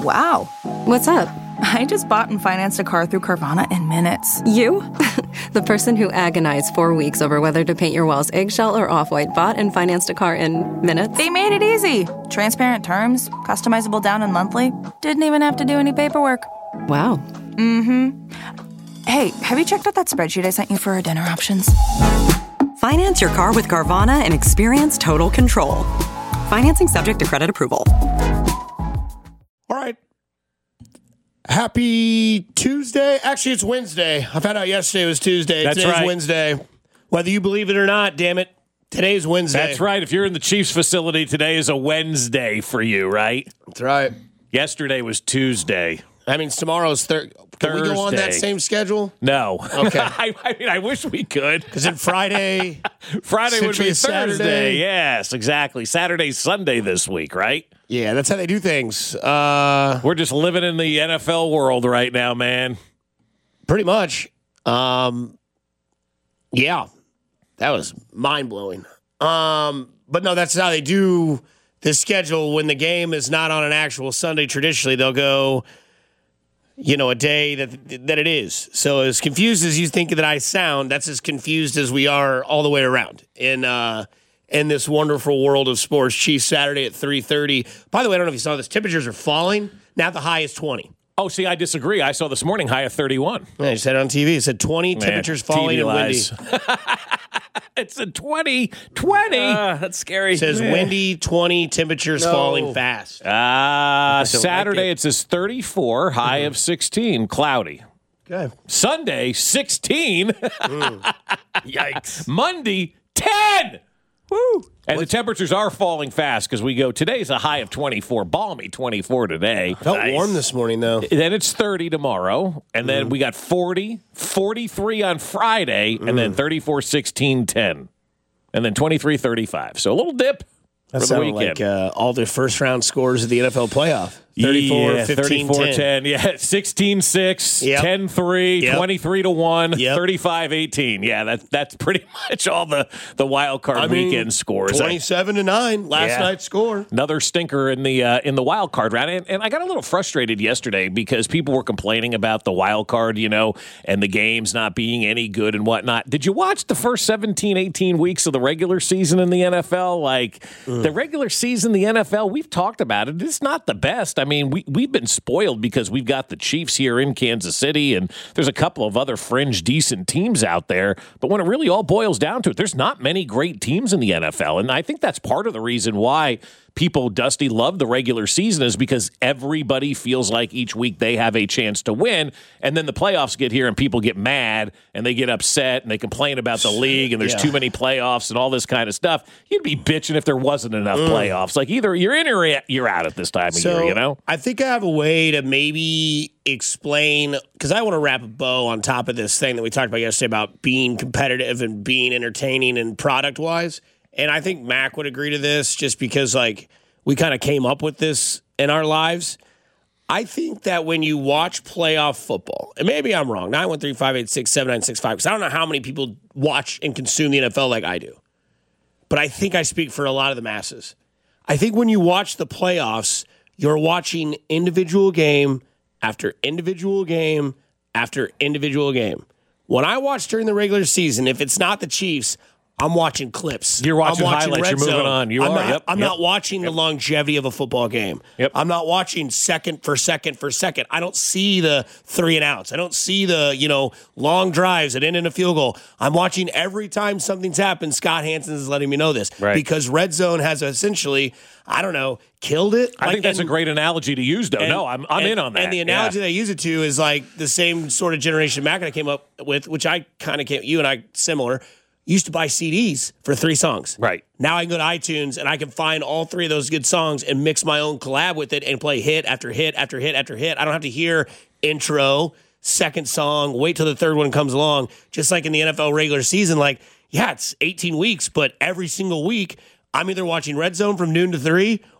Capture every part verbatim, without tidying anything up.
Wow. What's up? I just bought and financed a car through Carvana in minutes. You? The person who agonized four weeks over whether to paint your walls eggshell or off-white bought and financed a car in minutes? They made it easy. Transparent terms, customizable down and monthly. Didn't even have to do any paperwork. Wow. Mm-hmm. Hey, have you checked out that spreadsheet I sent you for our dinner options? Finance your car with Carvana and experience total control. Financing subject to credit approval. All right. Happy Tuesday. Actually, it's Wednesday. I found out yesterday was Tuesday. That's Today's right. Wednesday. Whether you believe it or not, damn it, today's Wednesday. That's right. If you're in the Chiefs facility, today is a Wednesday for you, right? That's right. Yesterday was Tuesday. That means tomorrow's thir- Can we go on that Thursday. same schedule? No. Okay. I, I mean, I wish we could. Because then Friday, Friday would be Essentially Thursday. Saturday. Yes, exactly. Saturday's Sunday this week, right? yeah, that's how they do things. Uh, We're just living in the N F L world right now, man. pretty much. Um, yeah, that was mind blowing. Um, but no, that's how they do the schedule when the game is not on an actual Sunday. Traditionally, they'll go, you know, a day that that it is. So as confused as you think that I sound, that's as confused as we are all the way around in uh, in this wonderful world of sports. Chiefs Saturday at three thirty. By the way, I don't know if you saw this. Temperatures are falling. Now the high is twenty. Oh, see, I disagree. I saw this morning high of thirty-one. Yeah, I just had it on T V. It said twenty, Man, temperatures T V falling and windy. lies. It's a twenty, twenty. Uh, that's scary. It says windy, twenty, temperatures No. falling fast. Ah, I don't Saturday like it. it says thirty-four, high of sixteen, cloudy. Okay. Sunday, sixteen. Yikes. Monday, ten. Woo! And the temperatures are falling fast because we go, today's a high of twenty-four, balmy twenty-four today. Felt warm this morning, though. Then it's thirty tomorrow, and then we got forty, forty-three on Friday, and then thirty-four, sixteen, ten. And then twenty-three, thirty-five. So a little dip That for the sounded weekend. like uh, all the first round scores of the N F L playoff. thirty-four, yeah, fifteen, thirty-four, ten. ten. Yeah, sixteen six, Yep. ten three, Yep. twenty-three to one, Yep. thirty-five eighteen. Yeah, that, that's pretty much all the, the wild card I mean, weekend scores. I- twenty-seven to nine, last Yeah. night's score. Another stinker in the uh, in the wild card round, and, and I got a little frustrated yesterday because people were complaining about the wild card, you know, and the games not being any good and whatnot. Did you watch the first seventeen, eighteen weeks of the regular season in the N F L? Like the regular season, in the N F L, we've talked about it. It's not the best. I mean, we we've been spoiled because we've got the Chiefs here in Kansas City, and there's a couple of other fringe decent teams out there. But when it really all boils down to it, there's not many great teams in the N F L, and I think that's part of the reason why people, Dusty, love the regular season is because everybody feels like each week they have a chance to win, and then the playoffs get here and people get mad and they get upset and they complain about the league and there's Yeah. too many playoffs and all this kind of stuff. You'd be bitching if there wasn't enough playoffs. Like either you're in or you're out at this time of So year, you know? I think I have a way to maybe explain, because I want to wrap a bow on top of this thing that we talked about yesterday about being competitive and being entertaining and product-wise. And I think Mac would agree to this just because, like, we kind of came up with this in our lives. I think that when you watch playoff football, and maybe I'm wrong, nine one three, five eight six, seven nine six five, because I don't know how many people watch and consume the N F L like I do. But I think I speak for a lot of the masses. I think when you watch the playoffs, you're watching individual game after individual game after individual game. When I watch during the regular season, if it's not the Chiefs, I'm watching clips. You're watching I'm highlights. Red You're moving Zone. on. You I'm are. Not, Yep. I'm Yep. not watching the longevity of a football game. Yep. I'm not watching second for second for second. I don't see the three and outs. I don't see the, you know, long drives that end in a field goal. I'm watching every time something's happened. Scott Hansen is letting me know this. Right. Because Red Zone has essentially, I don't know, killed it. I Like, think that's and- a great analogy to use, though. and- no, I'm I'm and- in on that. And the Yeah. analogy that I use it to is like the same sort of generation Mac and I came up with, which I kind of came, you and I similar, used to buy C Ds for three songs. Right. Now I can go to iTunes and I can find all three of those good songs and mix my own collab with it and play hit after hit after hit after hit. I don't have to hear intro, second song, wait till the third one comes along. Just like in the N F L regular season, like, yeah, it's eighteen weeks, but every single week I'm either watching Red Zone from noon to three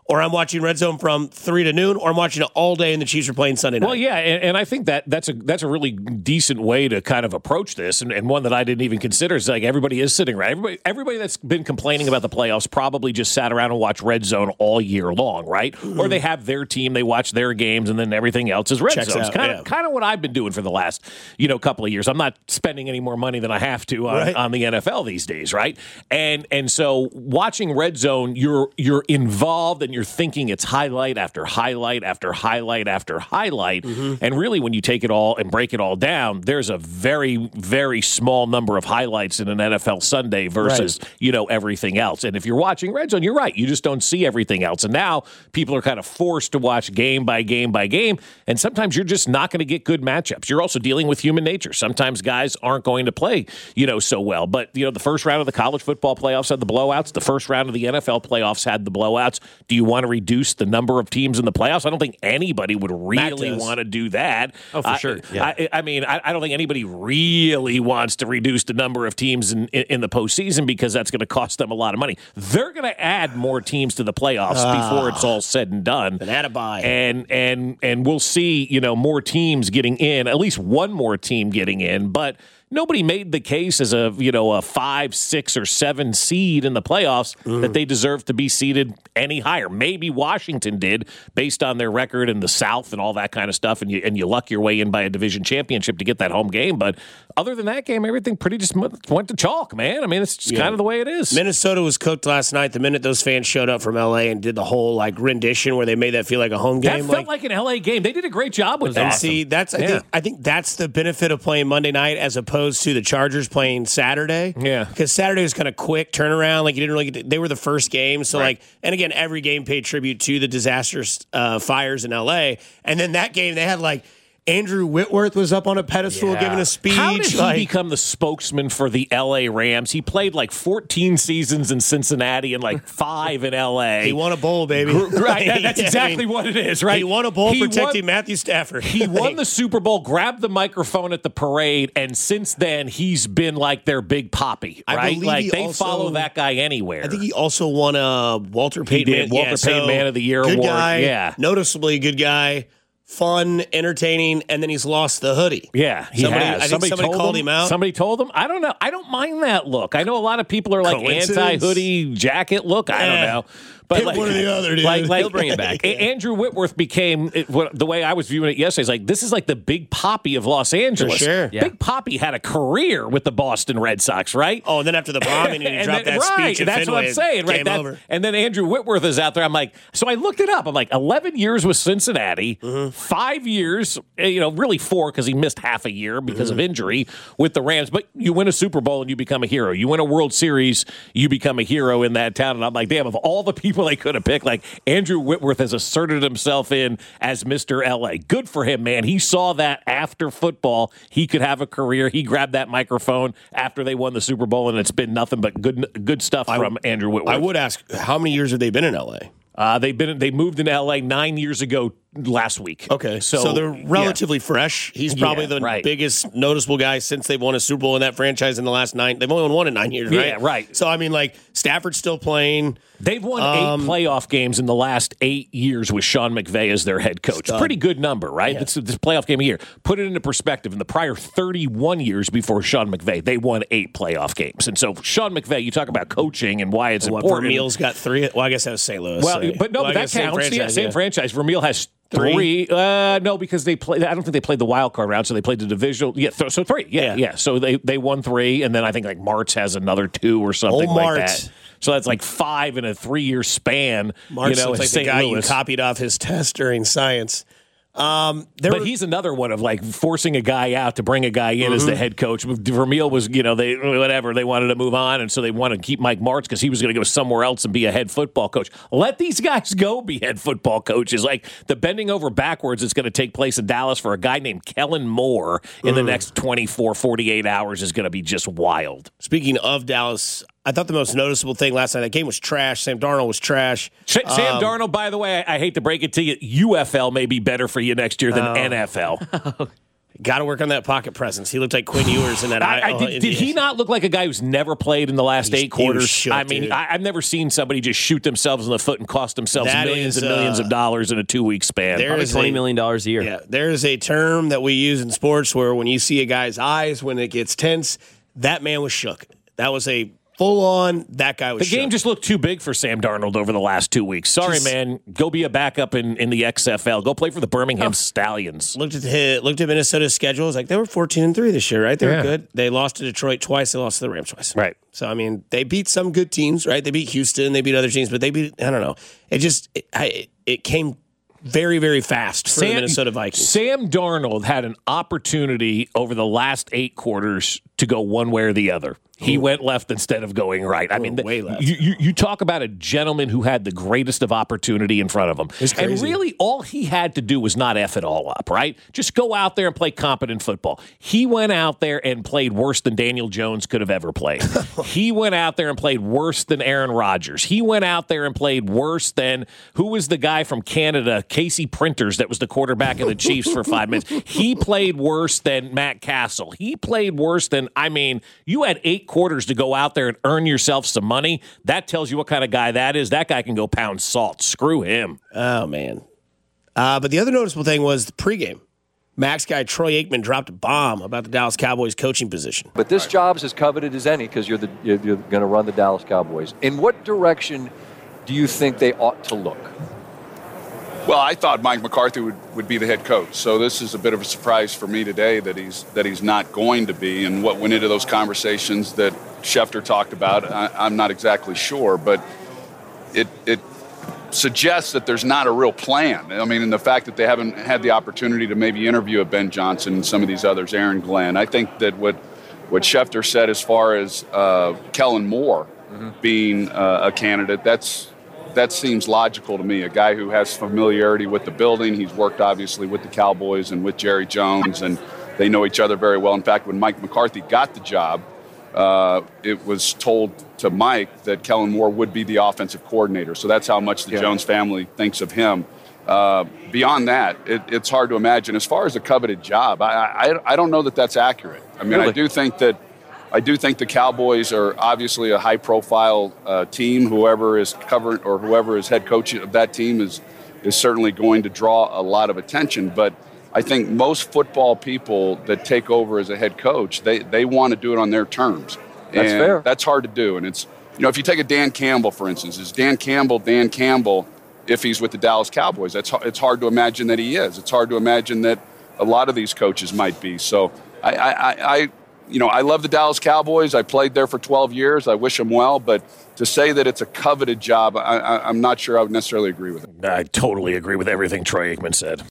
or I'm watching Red Zone from three to noon, or I'm watching it all day and the Chiefs are playing Sunday night. Well, yeah, and, and I think that that's a that's a really decent way to kind of approach this, and, and one that I didn't even consider. Is like everybody is sitting around. Everybody, everybody that's been complaining about the playoffs probably just sat around and watched Red Zone all year long, right? Mm-hmm. Or they have their team, they watch their games, and then everything else is Red Zone. It's kind of yeah. kind of what I've been doing for the last you know couple of years. I'm not spending any more money than I have to on, right. on the N F L these days, right? And and so watching Red Zone, you're you're involved and you're thinking it's highlight after highlight after highlight after highlight. Mm-hmm. And really, when you take it all and break it all down, there's a very, very small number of highlights in an N F L Sunday versus, right. you know, everything else. And if you're watching Red Zone, you're right. You just don't see everything else. And now people are kind of forced to watch game by game by game. And sometimes you're just not going to get good matchups. You're also dealing with human nature. Sometimes guys aren't going to play, you know, so well. But, you know, the first round of the college football playoffs had the blowouts. The first round of the N F L playoffs had the blowouts. Do you want to reduce the number of teams in the playoffs? I don't think anybody would really want to do that. Oh, for uh, sure. Yeah. I, I mean, I, I don't think anybody really wants to reduce the number of teams in, in, in the postseason because that's going to cost them a lot of money. They're going to add more teams to the playoffs uh, before it's all said and done. An add a buy. And and and we'll see, you know, more teams getting in, at least one more team getting in, but nobody made the case as a, you know, a five, six, or seven seed in the playoffs mm. that they deserve to be seeded any higher. Maybe Washington did, based on their record in the South and all that kind of stuff, and you and you luck your way in by a division championship to get that home game. But other than that game, everything pretty just went to chalk, man. I mean, it's just yeah. kind of the way it is. Minnesota was cooked last night. The minute those fans showed up from L A and did the whole like rendition where they made that feel like a home game, that felt like, like an L A game. They did a great job with that. And see, that's I yeah. think I think that's the benefit of playing Monday night as opposed to the Chargers playing Saturday. Yeah. Because Saturday was kind of quick turnaround. Like, you didn't really get to, they were the first game. So, right. like, and again, every game paid tribute to the disastrous uh, fires in L A. And then that game, they had, like, Andrew Whitworth was up on a pedestal yeah. giving a speech. How did he like, become the spokesman for the L A Rams? He played like fourteen seasons in Cincinnati and like five in L A. He won a bowl, baby. Right, that, that's exactly I mean, what it is, right? He won a bowl he protecting won, Matthew Stafford. He won the Super Bowl, grabbed the microphone at the parade, and since then he's been like their big poppy, right? Like they also, follow that guy anywhere. I think he also won a Walter Payton, he did, Walter yeah, Payton so Man of the Year good award. Guy, yeah, noticeably good guy. Fun, entertaining, and then he's lost the hoodie. Yeah, he somebody, has. I think somebody, somebody told called him, him out. Somebody told him. I don't know. I don't mind that look. I know a lot of people are like anti-hoodie jacket look. I don't know. But like, one or the other, dude. Like, like, he'll bring it back. Andrew Whitworth became it, what, the way I was viewing it yesterday. Is like this is like the Big Papi of Los Angeles. For sure. Yeah. Big Papi had a career with the Boston Red Sox, right? Oh, and then after the bombing, he and dropped then, that right, speech. At that's Fenway, what I'm saying, right? That, over. And then Andrew Whitworth is out there. I'm like, so I looked it up. I'm like, eleven years with Cincinnati, mm-hmm. five years, you know, really four because he missed half a year because mm-hmm. of injury with the Rams. But you win a Super Bowl and you become a hero. You win a World Series, you become a hero in that town. And I'm like, damn, of all the people they could have picked, like Andrew Whitworth has asserted himself in as Mister L A. Good for him, man. He saw that after football, he could have a career. He grabbed that microphone after they won the Super Bowl, and it's been nothing but good good stuff I, from Andrew Whitworth. I would ask, how many years have they been in L A? Uh, they've been they moved in L A nine years ago last week. Okay, so, so they're relatively yeah. fresh. He's probably yeah, the right. biggest noticeable guy since they've won a Super Bowl in that franchise in the last nine. They've only won one in nine years, right? Yeah, right. So I mean, like Stafford's still playing. They've won um, eight playoff games in the last eight years with Sean McVay as their head coach. Stud. Pretty good number, right? Yeah. It's this playoff game a year. Put it into perspective. In the prior thirty-one years before Sean McVay, they won eight playoff games. And so Sean McVay, you talk about coaching and why it's what, important. Vermeil's got three. Well, I guess that was Saint Louis. Well, so. but no, well, but that counts. Same franchise, yeah, same yeah. franchise. Vermeil has Three? Three? Uh, no, because they play. I don't think they played the wild card round, so they played the divisional. Yeah, th- so three. Yeah, yeah, yeah. So they, they won three, and then I think like Martz has another two or something oh, like Martz. that. So that's like five in a three year span. Martz you know, looks like Saint the guy Louis. you copied off his test during science. Um, but were, he's another one of like forcing a guy out to bring a guy in mm-hmm. as the head coach. Vermeil was, you know, they whatever they wanted to move on, and so they wanted to keep Mike Martz because he was going to go somewhere else and be a head football coach. Let these guys go be head football coaches. Like the bending over backwards is going to take place in Dallas for a guy named Kellen Moore in mm. the next twenty-four, forty-eight hours is going to be just wild. Speaking of Dallas, I thought the most noticeable thing last night, that game was trash. Sam Darnold was trash. Sam um, Darnold, by the way, I, I hate to break it to you, U F L may be better for you next year than oh. N F L. Got to work on that pocket presence. He looked like Quinn Ewers in that. I, I, oh, did, did he not look like a guy who's never played in the last He's, eight quarters? shook, I mean, I, I've never seen somebody just shoot themselves in the foot and cost themselves that millions is, and millions uh, of dollars in a two-week span. Probably There's twenty a- million dollars a year. Yeah, there is a term that we use in sports where when you see a guy's eyes when it gets tense, that man was shook. That was a full on. That guy was. The shook. game just looked too big for Sam Darnold over the last two weeks. Sorry, Just- man. Go be a backup in, in the X F L. Go play for the Birmingham Stallions. looked at the, looked at Minnesota's schedule. It's like they were fourteen and three this year, right? They were Yeah. good. They lost to Detroit twice. They lost to the Rams twice. Right. So I mean, they beat some good teams, right? They beat Houston. They beat other teams, but they beat. I don't know. It just it, I, it came very very fast for the Minnesota Vikings. Sam Darnold had an opportunity over the last eight quarters to go one way or the other. He went left instead of going right. I mean, the- way left. You, you, you talk about a gentleman who had the greatest of opportunity in front of him. It's And crazy. really, all he had to do was not F it all up, right? Just go out there and play competent football. He went out there and played worse than Daniel Jones could have ever played. He went out there and played worse than Aaron Rodgers. He went out there and played worse than, who was the guy from Canada, Casey Printers, that was the quarterback of the Chiefs for five minutes. He played worse than Matt Castle. He played worse than, I mean, you had eight quarters to go out there and earn yourself some money. That tells you what kind of guy that is. That guy can go pound salt. Screw him. Oh man. Uh, but the other noticeable thing was the pregame. Max guy Troy Aikman dropped a bomb about the Dallas Cowboys coaching position. But this job's as coveted as any because you're the you're, you're going to run the Dallas Cowboys. In what direction do you think they ought to look? Well, I thought Mike McCarthy would, would be the head coach. So this is a bit of a surprise for me today that he's that he's not going to be. And what went into those conversations that Schefter talked about, I, I'm not exactly sure, but it it suggests that there's not a real plan. I mean, and the fact that they haven't had the opportunity to maybe interview a Ben Johnson and some of these others, Aaron Glenn. I think that what what Schefter said as far as uh, Kellen Moore mm-hmm. being uh, a candidate, that's that seems logical to me. A guy who has familiarity with the building. He's worked obviously with the Cowboys and with Jerry Jones, and they know each other very well. In fact, when Mike McCarthy got the job, uh, it was told to Mike that Kellen Moore would be the offensive coordinator. So that's how much the yeah. Jones family thinks of him. Uh, beyond that, it, it's hard to imagine. As far as a coveted job, I, I, I don't know that that's accurate. I mean, really? I do think that I do think the Cowboys are obviously a high-profile uh, team. Whoever is covering or whoever is head coach of that team is is certainly going to draw a lot of attention. But I think most football people that take over as a head coach, they, they want to do it on their terms. That's and fair. That's hard to do. And it's, you know, if you take a Dan Campbell, for instance, is Dan Campbell Dan Campbell if he's with the Dallas Cowboys? That's it's hard to imagine that he is. It's hard to imagine that a lot of these coaches might be. So I, I, I you know, I love the Dallas Cowboys. I played there for twelve years. I wish them well. But to say that it's a coveted job, I, I, I'm not sure I would necessarily agree with it. I totally agree with everything Troy Aikman said.